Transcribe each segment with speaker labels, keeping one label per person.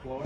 Speaker 1: Floyd?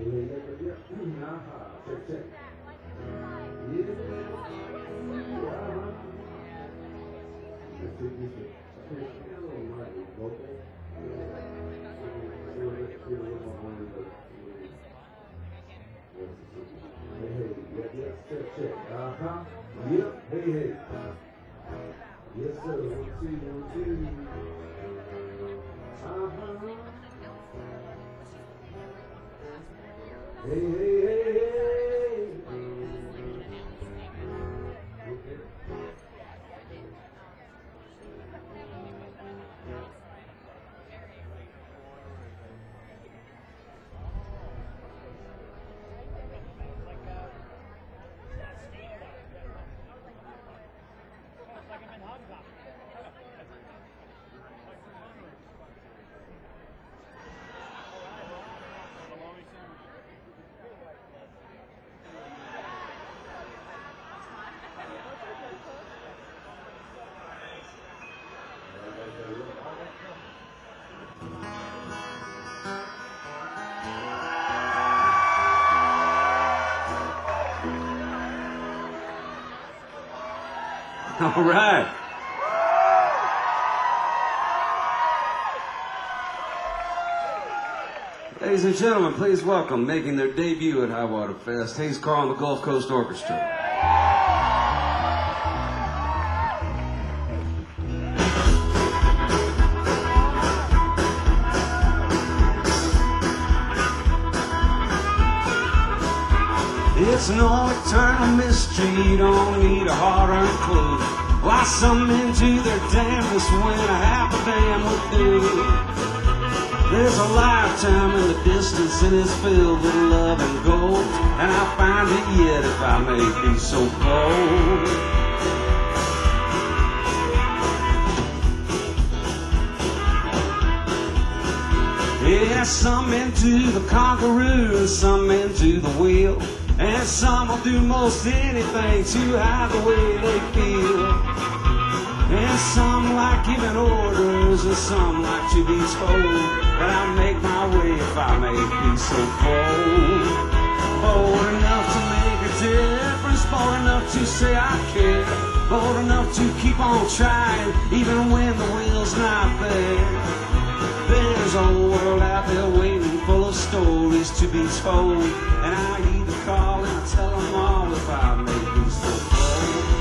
Speaker 1: Yep, hey, hey. Yes, sir. 1, 2, 1, 2. Hey, hey, hey, hey. Okay.
Speaker 2: All right. Ladies and gentlemen, please welcome, making their debut at Highwater Fest, Hayes Carl and the Gulf Coast Orchestra. It's no eternal mystery, don't need a hard-earned clue. Why some men do their damnedest when a half a damn would do. There's a lifetime in the distance and it's filled with love and gold, and I find it yet if I may be so bold. Yeah, some men do the conqueror and some men do the wheel, and some will do most anything to hide the way they feel. And some like giving orders, and some like to be told that I'll make my way if I may be so bold. Bold enough to make a difference, bold enough to say I care, bold enough to keep on trying even when the will's not there. There's a whole world out there waiting, full of stories to be told, and I either call and I tell them all if I may be so bold.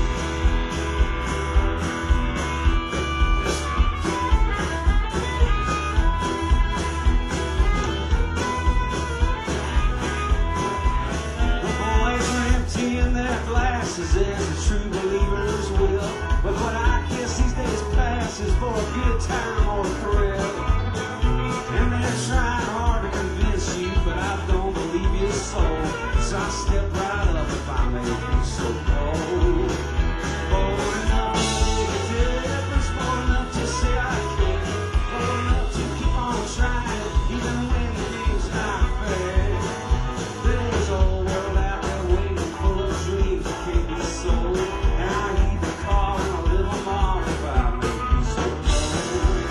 Speaker 2: As the true believers will, but what I guess these days passes for a good time or a career. And they're trying hard to convince you, but I don't believe your soul. So I step right up if I may be so bold. Bold enough to make a difference, bold enough to say I care, bold enough to keep on trying even when the game's not fair. There's a whole world out there waiting, full of dreams that can't be sold, and I either call and I live them all if I may be so bold.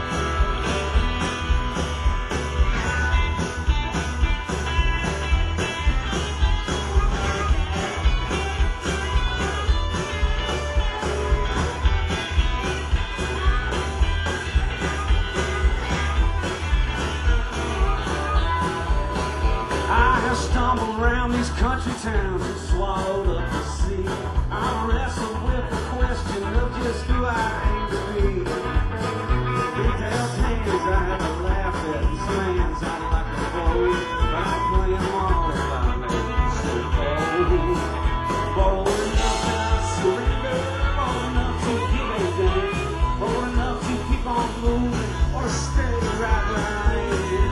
Speaker 2: I have stumbled around these country towns and swallowed up the sea. I wrestled with the question of just who I aim to be. Big dealt hands I had to laugh at, and slams I'd like to fold, but I'll play them all if I may be so bold. Bold enough to not surrender, bold enough to give a damn, bold enough to keep on moving or stay right where I am.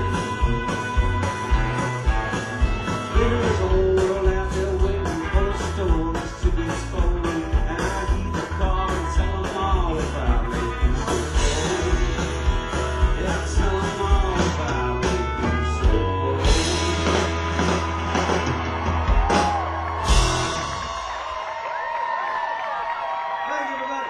Speaker 2: There's a whole world out there waiting for stories to be told, and I either call and tell them all if I may be so bold. Yeah, tell them all if I may be so bold. Thank you, everybody.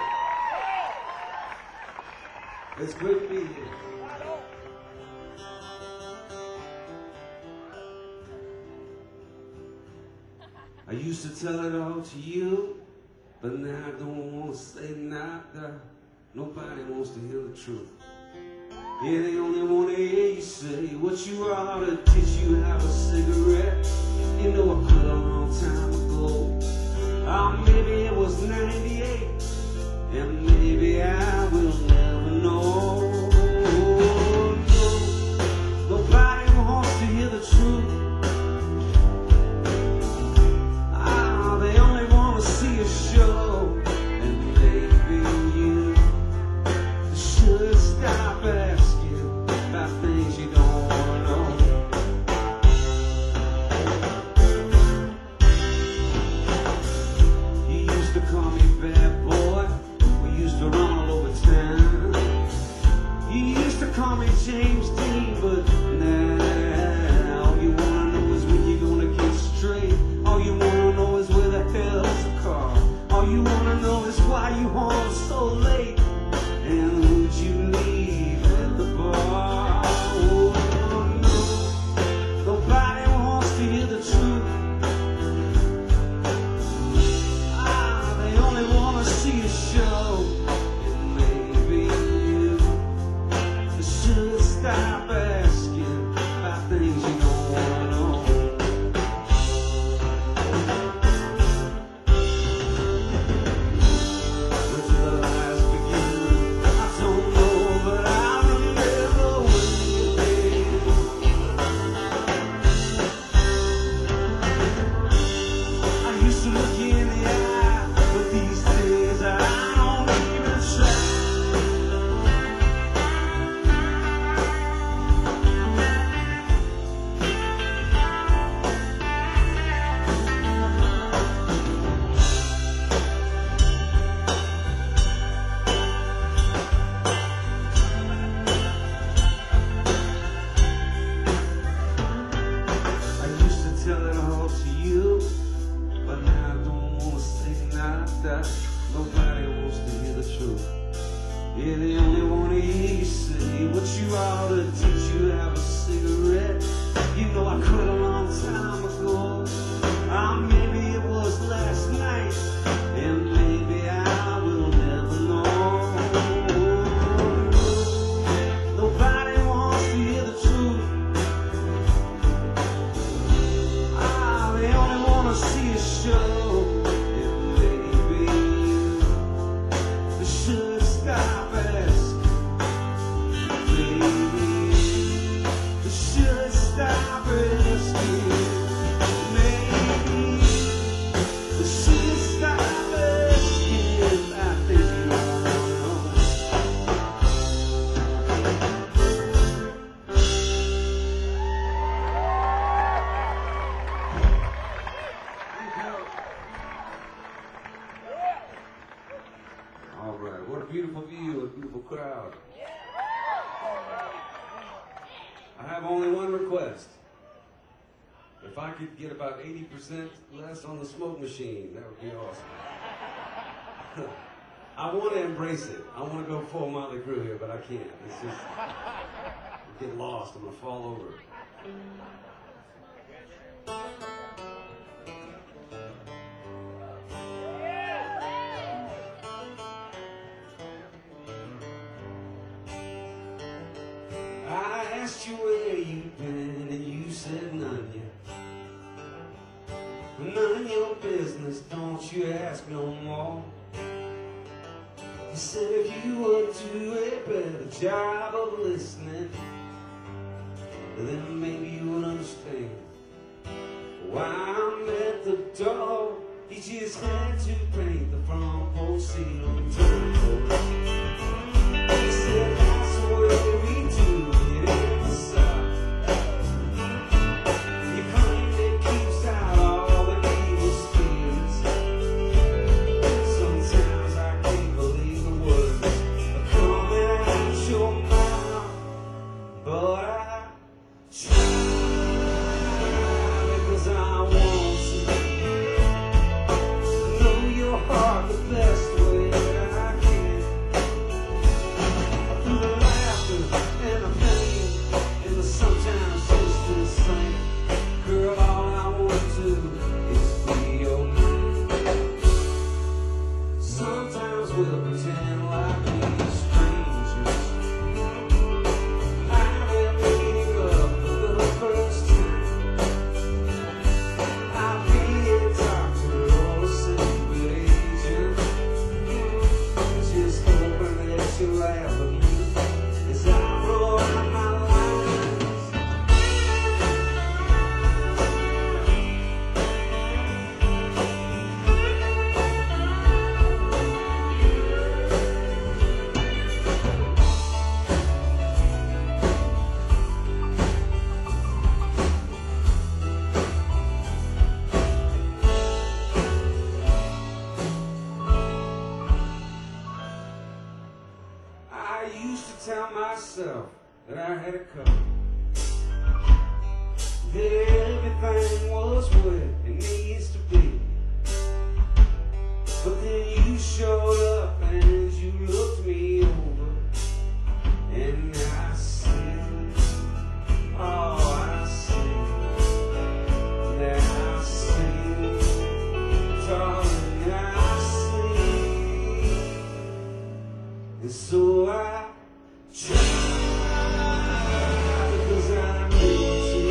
Speaker 2: It's great to be here. used to tell it all to you, but now I don't want to say nada. Nobody wants to hear the truth. Yeah, they only want to hear you say what you ought to. Did you have a cigarette? You know I quit a long time ago. Maybe it was 98, and maybe I will never know. No, nobody wants to hear the truth. They only want to see a show, and maybe you should stop asking about things you don't want to know. You used to call me bad boy. We used to run all over town. You used to call me James Dean, but now all you want to know is when you're gonna get straight. All you want to know is where the hell's the car. All you want to know is why you home so late. And would you leave at the bar? Oh, no. Nobody wants to hear the truth. They only want to see a show. And maybe you should stop asking about things you don't want to know. Where did the lies begin? I don't know, but I remember when you did. I used to look you in the eye, but these days I don't even try. I used to tell it all to you, but now I don't want to say nada. Nobody wants to hear the truth. Yeah, they only want to hear you say what you ought to. Did you have a cigarette? You know I quit a long time ago. Maybe it was last night, and maybe I will never know. Nobody wants to hear the truth. They only want to see a show, and maybe you should stop asking. Maybe you should stop asking. Maybe you should stop asking. I think you don't know. All right, what a beautiful view, a beautiful crowd. I have only one request. If I could get about 80% less on the smoke machine, that would be awesome. I want to embrace it. I want to go full Motley Crue here, but I can't. It's just, I get lost. I'm going to fall over. I asked you where you've been, and you said none yet. None of your business, don't you ask no more. You said if you would do a better job of listening, then maybe you would understand why I'm at the door. You just had to paint the front porch seat on the You said that's the way we do it in the South. You claim it keeps out all the evil spirits. Sometimes I can't believe the words are coming out your mouth, but I try because I want to know your heart. we'll pretend like we're strangers. I will pick you up for the first time. I'll be a doctor or a secret agent, just hoping that you'll laugh at me as I roll out my lines. I used to tell myself that I had a cover, that everything was what it needs to be. But then you showed up and you looked me over, and I see, oh, I see, that I see, darling, I see. And so I try, because I need to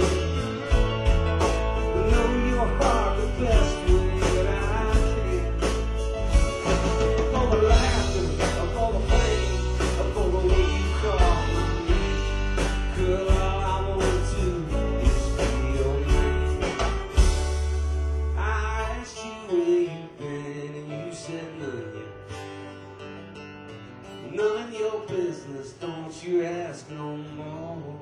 Speaker 2: know your heart the best way that I can. For the laughter, for the pain, for the way you call me. Girl, all I want to do is be your man. I asked you where you've been, and you said none yet. None of your business, don't you ask no more.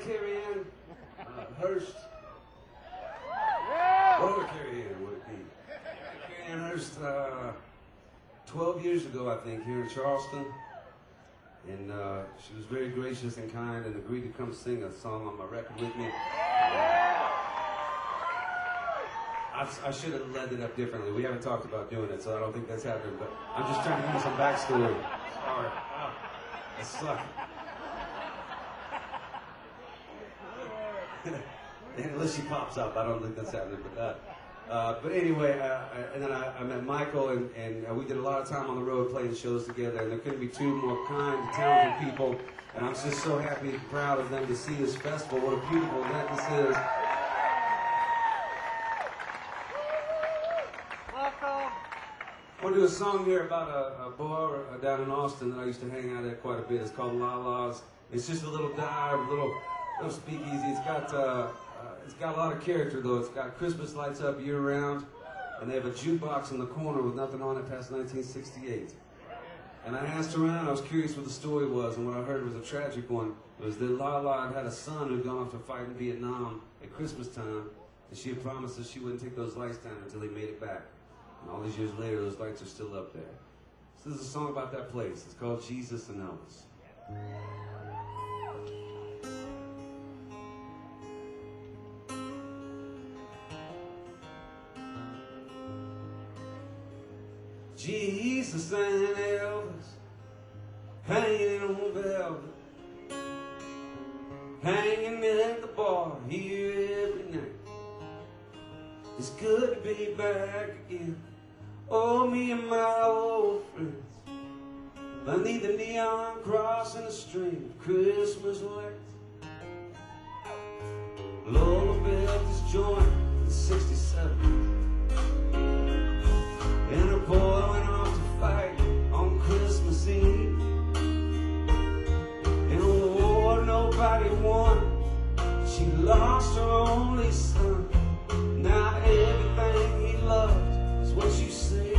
Speaker 2: Carrie Ann Hurst. Whatever Carrie Ann would be. Carrie Ann Hurst, 12 years ago, I think, here in Charleston. And she was very gracious and kind and agreed to come sing a song on my record with me. I should have led it up differently. We haven't talked about doing it, so I don't think that's happening. But I'm just trying to give you some backstory. Sorry. Oh, that sucked. Unless she pops up, I don't think that's happening. But anyway, and then I met Michael, and we did a lot of time on the road playing shows together, and there couldn't be two more kind, talented people, and I'm just so happy and proud of them to see this festival. What a beautiful event this is. Welcome. I want to do a song here about a bar down in Austin that I used to hang out at quite a bit. It's called La La's. It's just a little dive, a little speakeasy. It's got a lot of character, though. It's got Christmas lights up year-round, and they have a jukebox in the corner with nothing on it past 1968. And I asked around, I was curious what the story was, and what I heard was a tragic one. It was that Lala had a son who'd gone off to fight in Vietnam at Christmas time, and she had promised that she wouldn't take those lights down until he made it back. And all these years later, those lights are still up there. So this is a song about that place. It's called Jesus and Elvis. Jesus and Elvis, hanging on velvet, hanging at the bar here every night. It's good to be back again, oh, me and my old friends. Beneath the neon cross and a string of Christmas lights. Lola built this joint in '67. And her boy went off to fight on Christmas Eve. And on the war nobody won. She lost her only son. Now everything he loved is what you see.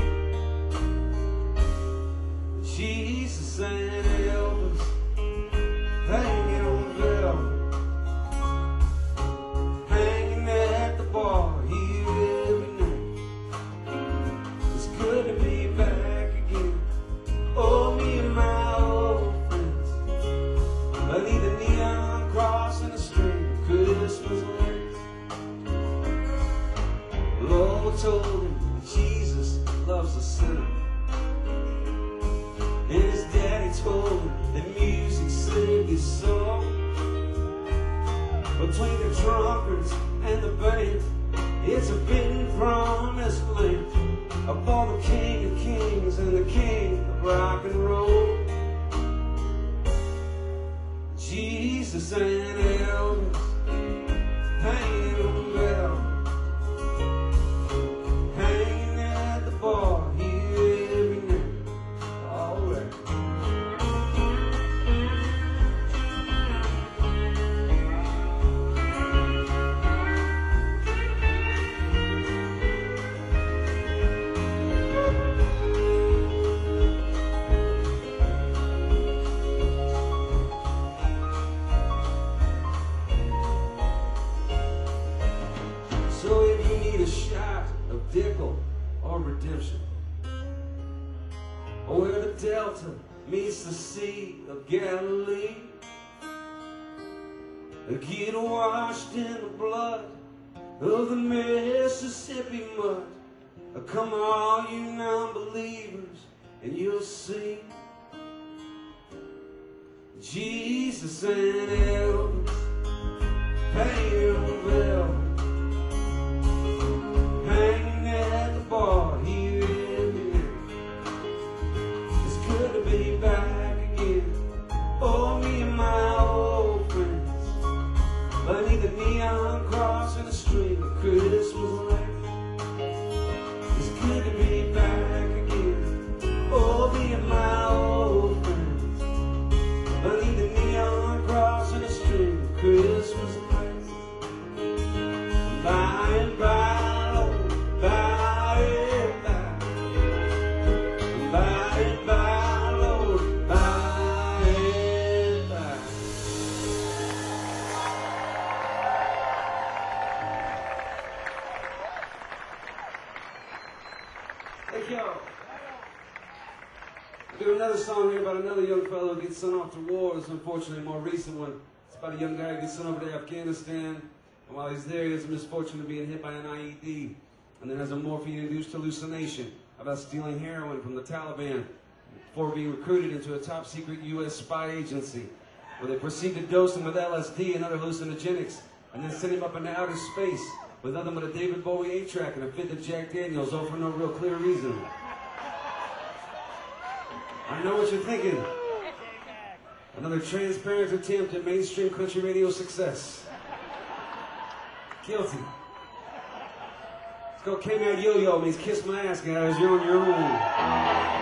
Speaker 2: Jesus and Elvis hanging on velvet, hanging at the bar here every night. It's good to be back again, oh, me and my old friends. Beneath the neon cross and a string of Christmas lights. Lord told him Jesus loves a sinner, and his daddy told him that music saved his soul. Between the drunkards and the band, it's a big promised land, upon the King of Kings and the King of rock and roll. Jesus and Elvis hanging on the bell, hanging at the bar here every night. All right. So if you need a shot of Dickel or redemption, or where the Delta meets the Sea of Galilee, get washed in the blood of the Mississippi mud. Come all you non-believers, and you'll see Jesus and Elvis hanging on the bell, hanging at the bar here every night. It's good to be back again, oh, me and my old friends. Beneath the neon cross and a string of Christmas lights. It's good to be back again, oh, me and my old friends. Beneath the neon cross and a string of Christmas lights. By and by, Lord, by and by. By and by, Lord, by and by. Thank y'all. I'll do another song here about another young fellow who gets sent off to war. It's unfortunately a more recent one. It's about a young guy who gets sent over to Afghanistan. And while he's there, he has the misfortune of being hit by an IED. And then has a morphine-induced hallucination about stealing heroin from the Taliban before being recruited into a top-secret U.S. spy agency, where they proceed to dose him with LSD and other hallucinogenics, and then send him up into outer space with nothing but a David Bowie 8-track and a fifth of Jack Daniels, all for no real clear reason. I know what you're thinking. Another transparent attempt at mainstream country radio success. Guilty. Let's go Came Out Yo-Yo means kiss my ass, guys. You're on your own.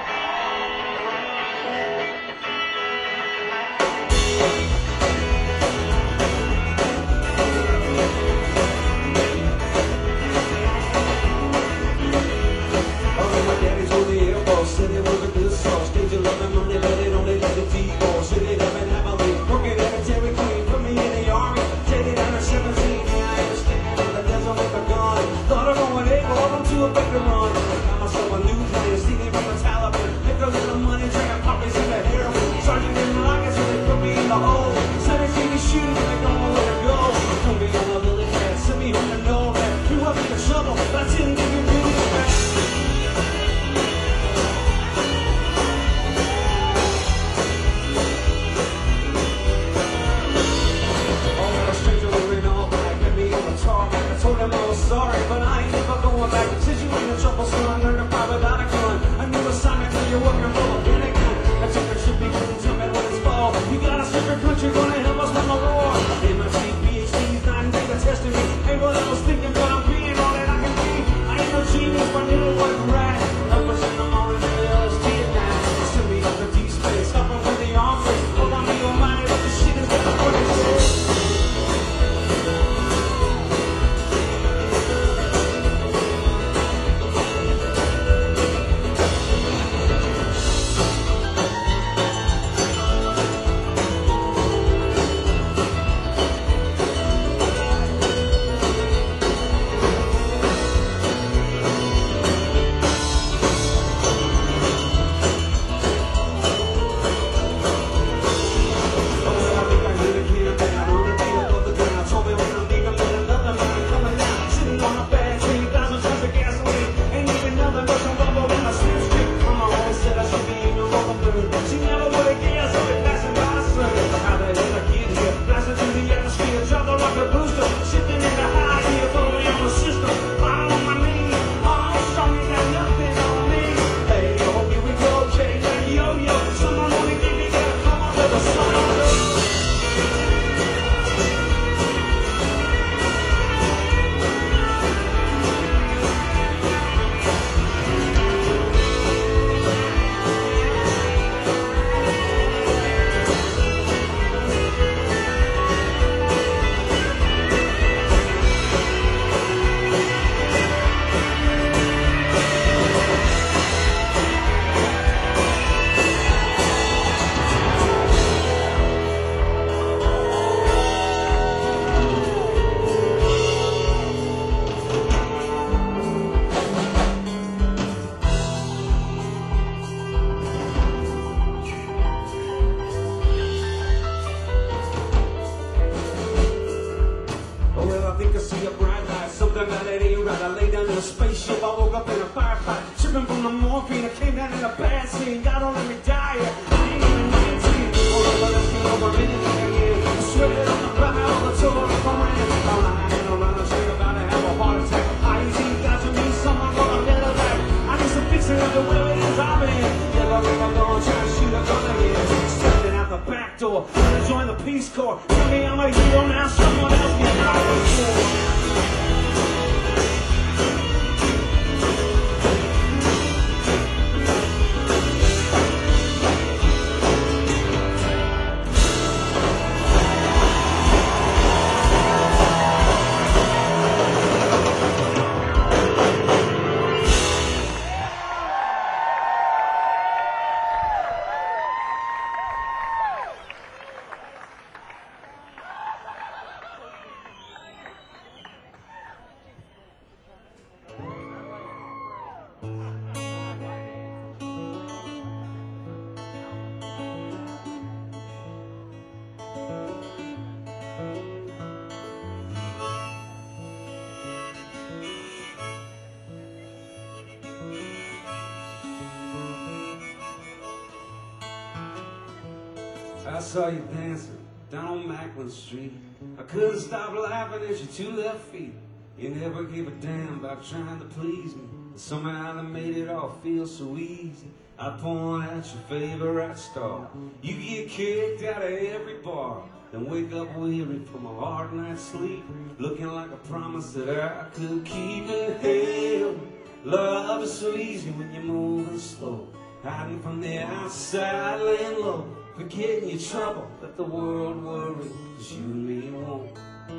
Speaker 2: Said it was a good sauce. Did you love the money, but it only led to T-ball. Should it have been heavily working at a Dairy Queen? Put me in the army, dated under 17. Yeah, I understand, but that doesn't make a gun. Thought of going able to a better run. Got myself a new plan, stealing from the Taliban. Pick up little money, drinking poppies in the heroin. Sergeant didn't like it, so they put me in the hole. Said they see me shooting, but they don't know where to go. Put me on the lily pad, sent me home to know that you up in trouble, but I didn't give you really back. I told him I was sorry, but I ain't never going back. Said you ain't in trouble, so I learned to fly without a gun. A new assignment when you're working for a Pentagon. I took a ship, you couldn't tell me what it's for. You got a secret country gonna help us from the war. MIT, PhDs, 9 days of testing me. Ain't what I was thinking, but I'm being all that I can be. I ain't no genius, but I knew it wasn't right. Help us in the morning, the LSD at night. Send me up to deep space, help them with the arms race. Hold on to your money, but the shit is gonna put it in. Join the Peace Corps. Tell me I'm a hero now, someone else can fight. I saw you dancing down on Macklin Street. I couldn't stop laughing at your two left feet. You never gave a damn about trying to please me. Somehow they made it all feel so easy. I point out your favorite star. You get kicked out of every bar, then wake up weary from a hard night's sleep, looking like a promise that I could keep. In hell, love is so easy when you're moving slow, hiding from the outside, laying low, forgetting your trouble, let the world worry, 'cause you and me won't.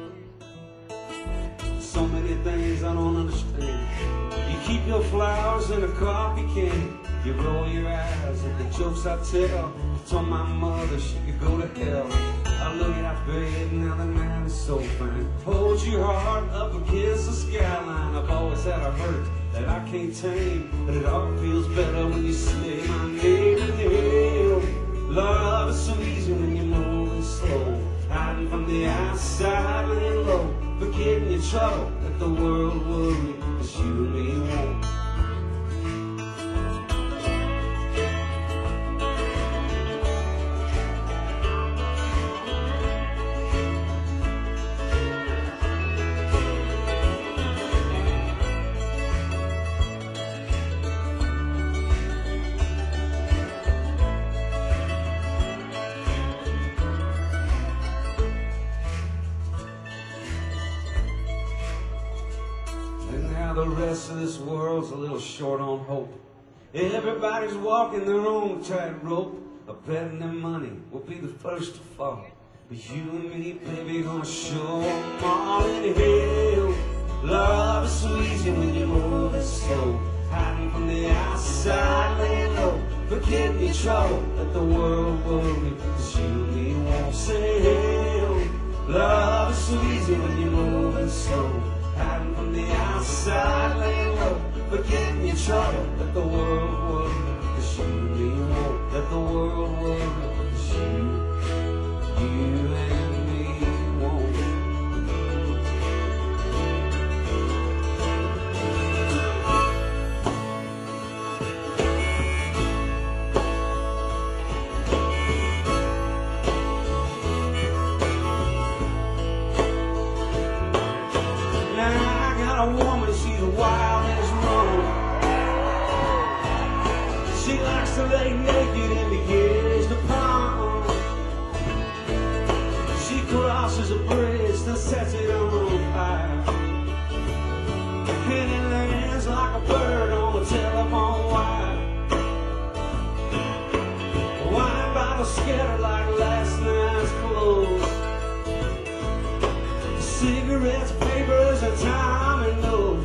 Speaker 2: So many things I don't understand. You keep your flowers in a coffee can. You roll your eyes at the jokes I tell. Told my mother she could go to hell. I look out bed, now the night is so fine. Hold your heart up against the skyline. I've always had a hurt that I can't tame, but it all feels better when you say my name. In hell, love is so easy when you're moving slow, hiding from the outside, laying low, forgetting your trouble, let the world worry, 'cause you and me won't. The rest of this world's a little short on hope. Everybody's walking their own tightrope, a betting their money will be the first to fall. But you and me, baby, gonna show 'em all. In hell, love is so easy when you're moving slow, hiding from the outside, laying low, forgetting your trouble, let the world worry, 'cause you and me won't. Say hell, love is so easy when you're moving slow, hiding from the outside, laying low, forgetting your trouble, let the world worry, 'cause you and me won't. Let the world worry, 'cause you and me won't. A woman, she's wild as wrong. She likes to lay naked and be gazed upon. She crosses a bridge that sets it on fire, and it lands like a bird on a telephone wire. Wine bottles scattered like last night's clothes, cigarettes, papers, and time and nose.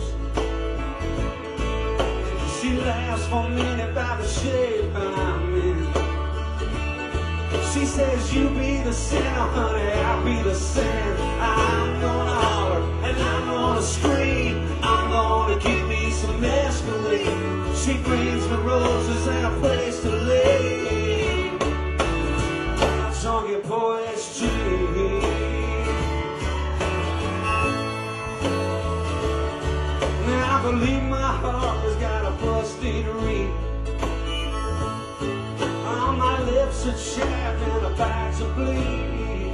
Speaker 2: She laughs for a minute by the shape I'm in. She says, you be the sinner, honey, I'll be the sin. I'm gonna holler and I'm gonna scream. I'm gonna give me some mescaline. She brings me roses and a place to lay. I sung your poet's dream. I believe my heart has got a busted ring. On my lips a chapped and a back to bleed.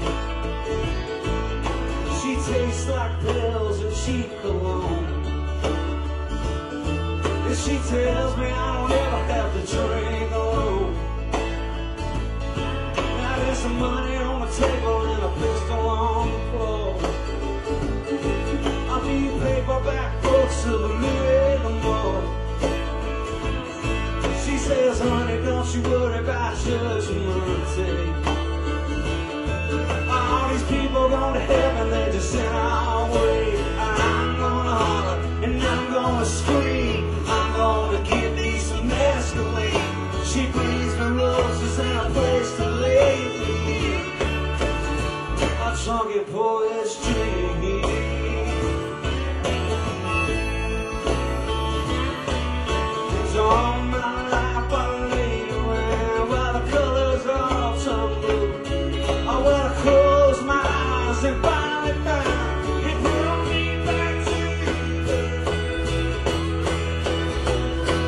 Speaker 2: She tastes like pills and cheap cologne, and she tells me I don't ever have to drink alone. Now there's some money on the table and a pistol on the floor. I'll be paperback books of a little more. She says, honey, don't you worry about judgment day. All these people going to heaven, they're just in our way. I'm gonna holler and I'm gonna scream. I'm gonna give these some mescaline. She brings me roses and a place to lay me. I sung your poet's dream. All my life I laid around while the colors all tumbled. I wanna close my eyes and finally found it brought me back to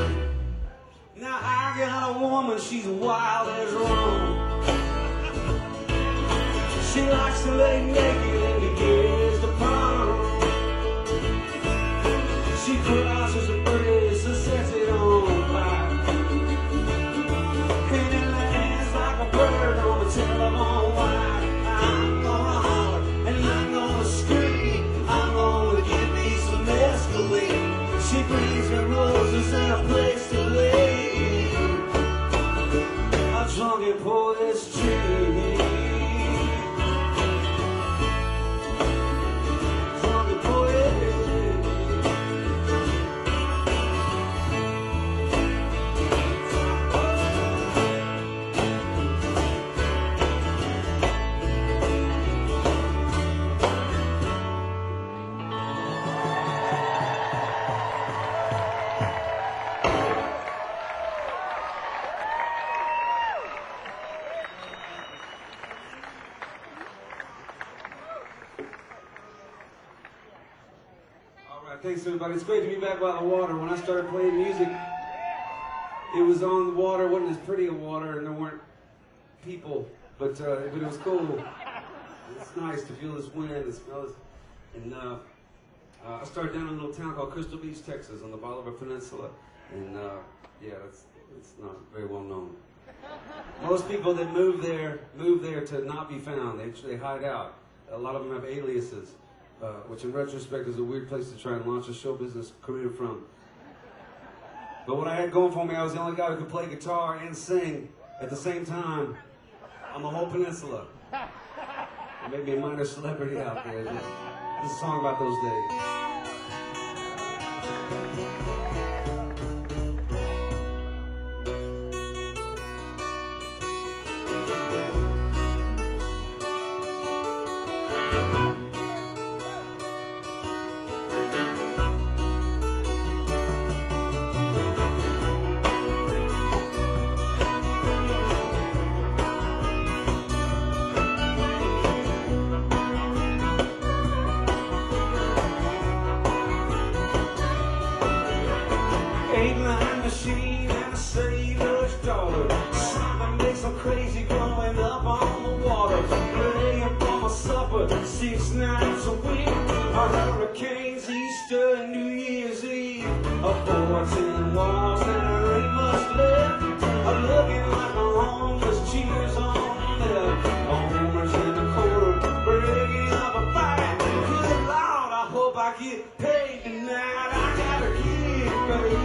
Speaker 2: you. Now I got a woman, she's wild as wrong. She likes to lay naked and be gazed upon. She crosses a bridge and sets it on fire. And it lands like a bird on the telephone wire. I'm gonna holler and I'm gonna scream. I'm gonna give me some escalade. She brings me roses and a place to lay. I'm drunk and pour this tree. Drunk and pour it. Thanks everybody. It's great to be back by the water. When I started playing music, it was on the water. It wasn't as pretty a water, and there weren't people, but it was cool. It's nice to feel this wind and smell it. And I started down in a little town called Crystal Beach, Texas, on the Bolivar Peninsula. And yeah, it's not very well known. Most people that move there to not be found. They hide out. A lot of them have aliases. Which in retrospect is a weird place to try and launch a show business career from. But what I had going for me, I was the only guy who could play guitar and sing at the same time on the whole peninsula. It made me a minor celebrity out there. This is a song about those days. 8-line machine and a sailor's daughter. Something makes them crazy growing up on the water. Praying for my supper 6 nights a week. A hurricane's Easter and New Year's Eve. A 14 walls and there ain't much left. I'm looking like a homeless, cheers on left. Homers in the corner, breaking up a fight. Good Lord, I hope I get paid tonight. I got a kid, baby.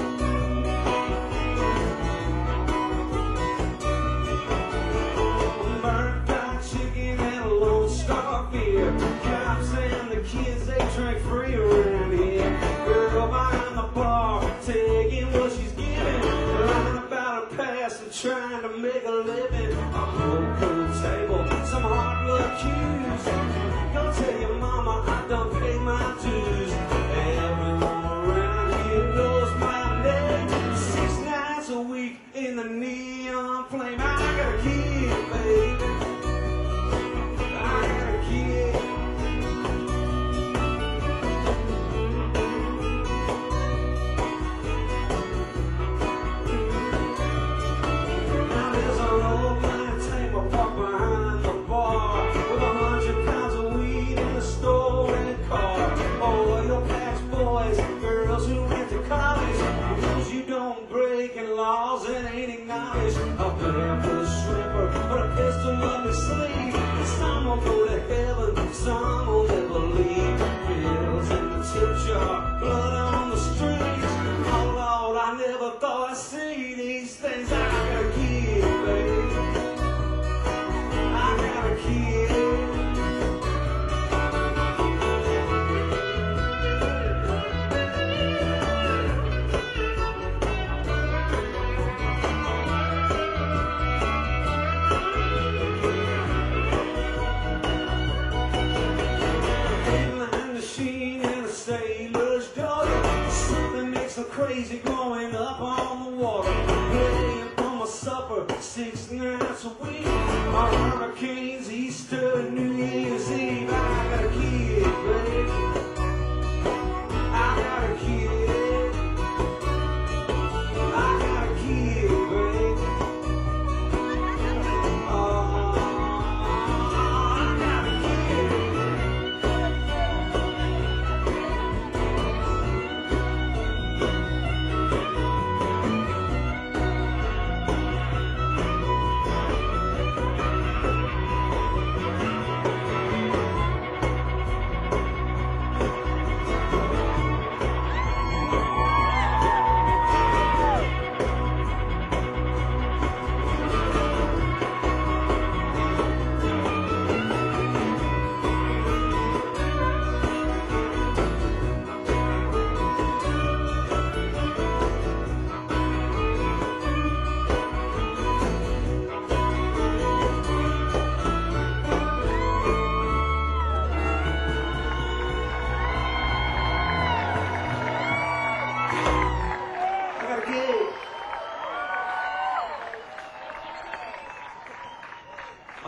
Speaker 2: Cops and the kids, they drink free around here. Girl behind the bar, taking what she's giving. Lying about her past and trying to make a living. A whole cool table, some hard luck cues. Go tell your mama I done paid my dues. Everyone around here knows my name. 6 nights a week in the neon flame. I got a kid, baby. Laws and ain't acknowledged. Up there for the stripper, but a pistol up his sleeve. And some will go to heaven, some will never leave. Pills in the tip jar, blood on the streets. Oh Lord, I never thought I'd see these things. I got a kid, baby. I got a kid. Crazy growing up on the water, paying for my supper 6 nights a week. My hurricanes, Easter, and New Year's Eve. I got a kid, baby. I got a kid. I got a kid, baby. I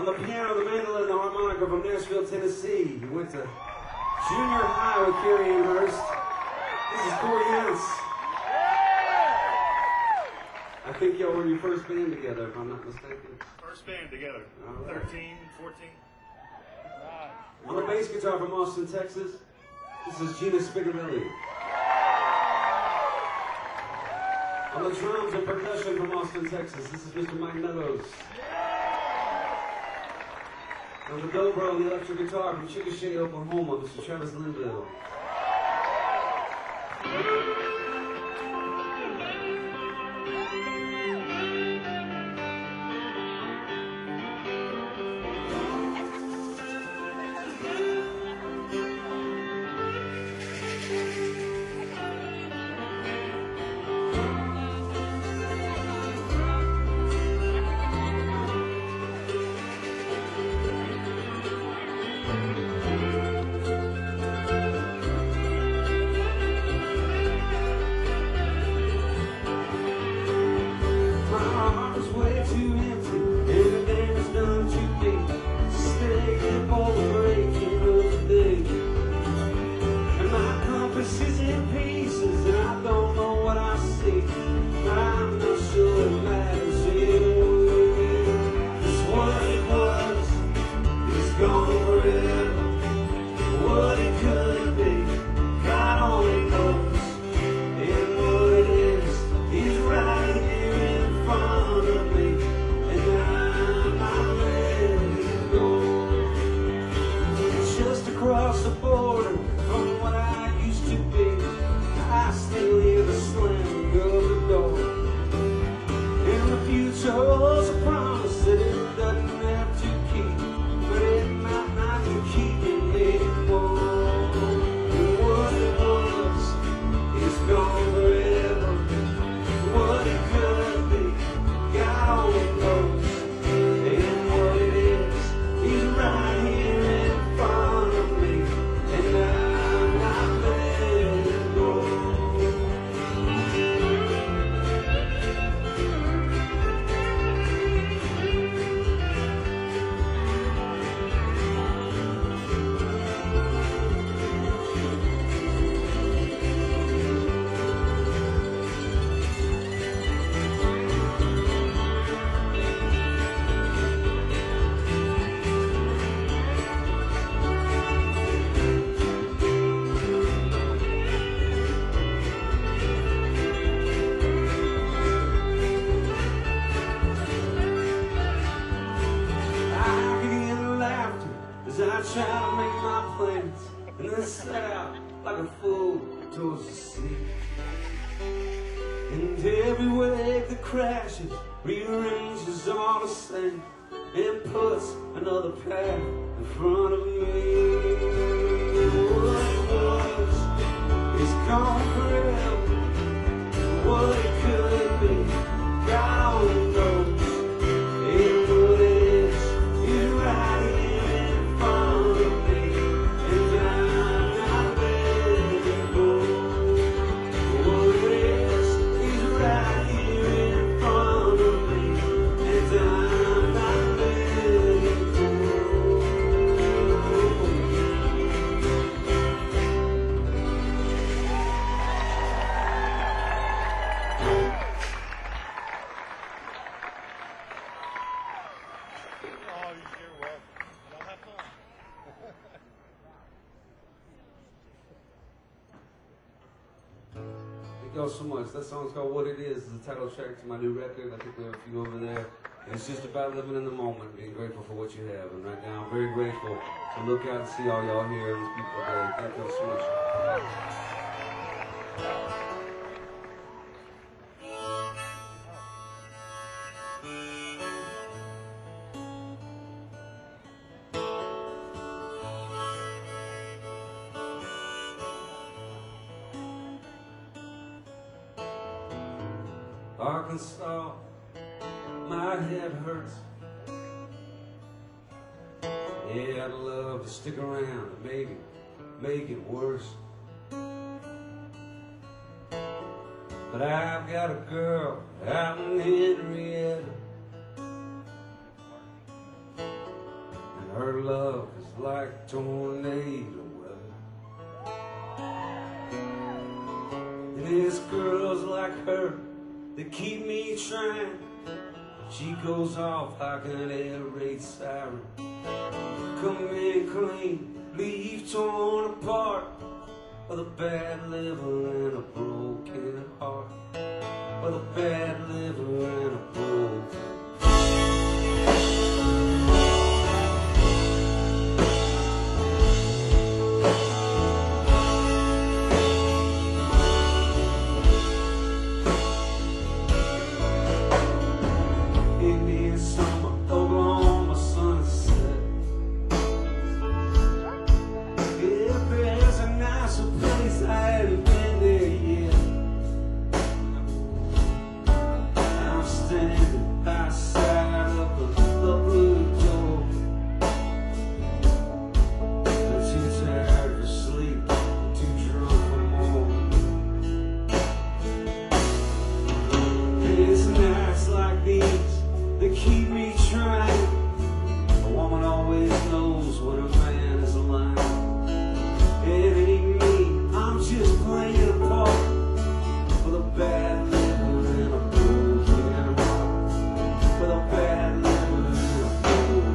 Speaker 2: the piano, the mandolin, the harmonica from Nashville, Tennessee. He went to junior high with Carrie Ann Hurst. This is Corey Hance. I think y'all were your first band together, if I'm not mistaken.
Speaker 3: First band together.
Speaker 2: Right.
Speaker 3: 13, 14.
Speaker 2: On the bass guitar from Austin, Texas, this is Gina Spigarelli. On the drums and percussion from Austin, Texas, this is Mr. Mike Meadows. On the dobro and the electric guitar from Chickasha, Oklahoma, Mr. Travis Linville. Rearranges all the same and puts another path in front of me. What it was is gone forever. What it could be, God only knows. And what is right here in front of me, and I'm not letting go. What is right here in front of me. I'm not letting go.
Speaker 3: Oh, you're welcome. Y'all have fun.
Speaker 2: Thank y'all so much. That song's called What It Is. It's the title track to my new record. I think we have a few over there. And it's just about living in the moment, being grateful for what you have. And right now, I'm very grateful to look out and see all y'all here on this beautiful day. Thank y'all so much. Arkansas, my head hurts. Yeah, I'd love to stick around and maybe make it worse. But I've got a girl out in Henrietta. Her love is like tornado weather. And it's girls like her that keep me trying. She goes off like an air raid siren. Come in clean, leave torn apart, with a bad liver and a broken heart, with a bad liver and a broken heart. Keep me trying. A woman always knows when a man is lying. It ain't me, I'm just playing a part, with a bad liver and a broken heart, with a bad liver and a broken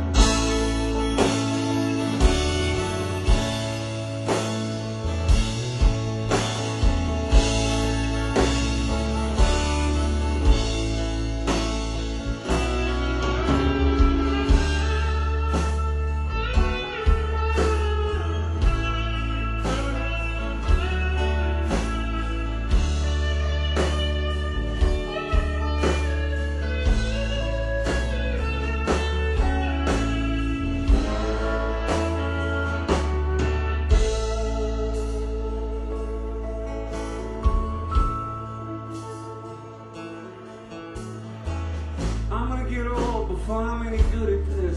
Speaker 2: I'm gonna get old before I'm any good at this.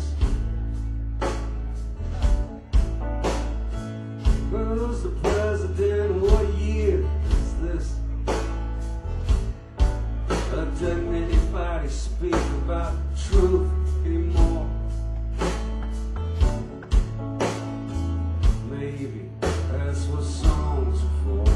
Speaker 2: Who's the president? What year is this? Doesn't anybody speak about the truth anymore? Maybe that's what songs are for.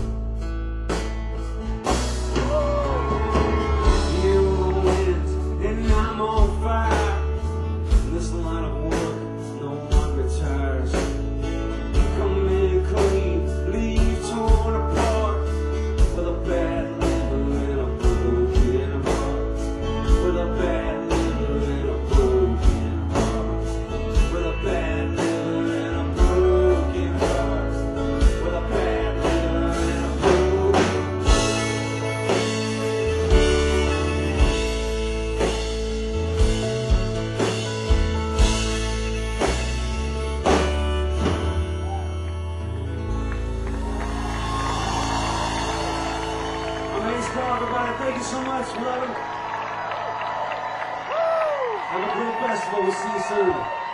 Speaker 2: And I'm on fire. In this line of work, no one retires. Come in clean, leave torn apart, with a bad liver and a broken heart, with a bad liver and a broken heart, with a bad liver and a broken heart, with a bad liver and a broken heart. Everybody, thank you so much, brother. Have a great festival. We'll see you soon.